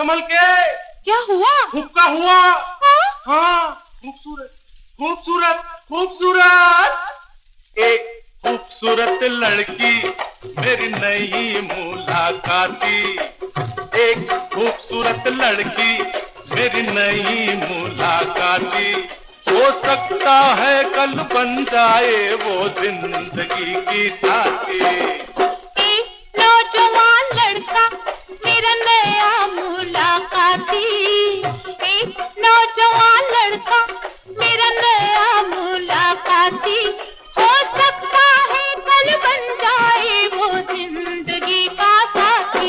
संभल के। क्या हुआ? हुक्का हुआ। हाँ, खूबसूरत खूबसूरत खूबसूरत। एक खूबसूरत लड़की मेरी नई मुलाकाती। एक खूबसूरत लड़की मेरी नई मुलाकाती। हो सकता है कल बन जाए वो जिंदगी की साथी। एक नौजवान लड़का मेरा नया मुलाकाती। एक नौजवान लड़का मेरा नया मुलाकाती। हो सकता है कल बन जाए वो जिंदगी का साथी।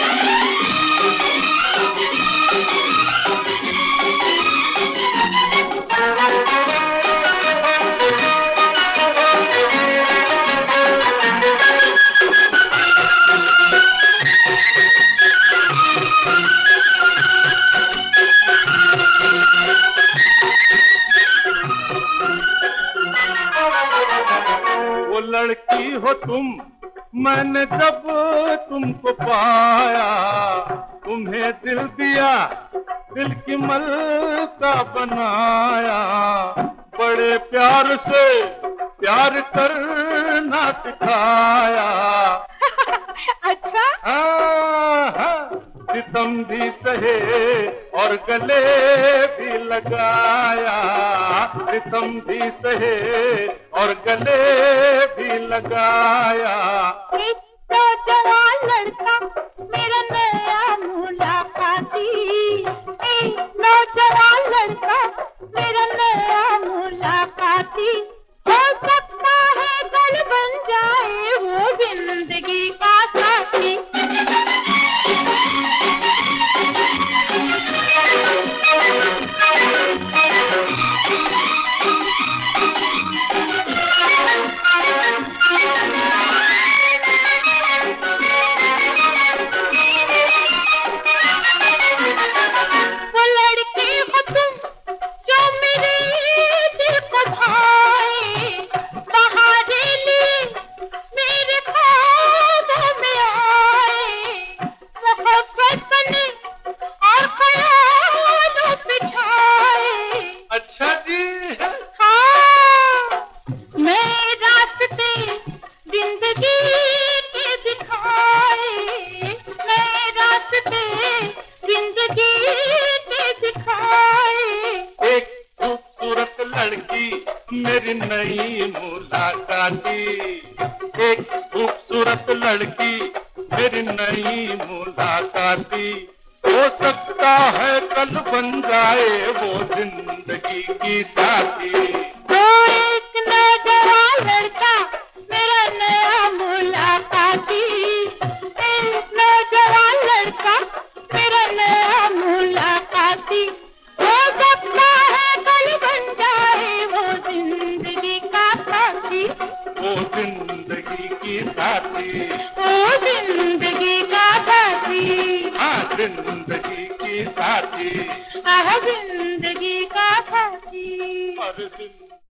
वो लड़की हो तुम, मैंने जब तुमको पाया, तुम्हें दिल दिया, दिल की मलका बनाया। बड़े प्यार से प्यार करना सिखाया। अच्छा? हाँ, सितम भी सहे और गले भी लगाया। सितम भी सहे और गले भी लगाया। एक नौजवान लड़का मेरा नया मुलाकाती। एक नौजवान लड़का मेरा नया मुलाकाती। हो सकता है कल बन जाए वो जिंदगी का साथी। वो लड़की हो तुम जो मेरे दिल को भाए। बहारे लिए मेरे ख्वाबों में आए। मोहब्बत बने और ख्यालों पे छाए। अच्छा जी। हाँ, मैं रास्ते जिंदगी के दिखाए। मैं रास्ते जिंदगी के दिखाए। एक खूबसूरत लड़की मेरी नई मुलाकाती। एक खूबसूरत लड़की मेरी नई मुलाकाती। हो सकता है कल बन जाए वो जिंदगी की साथी। वो एक नौजवान लड़का मेरा नया मुलाकाती। एक नौजवान लड़का मेरा नया मुलाकाती। हो सकता है कल बन जाए वो जिंदगी का साथी। वो जिंदगी की साथी। वो जिंदगी का साथी। हाँ, जिंदगी की साथी। आह, जिंदगी का साथी। और जिंदगी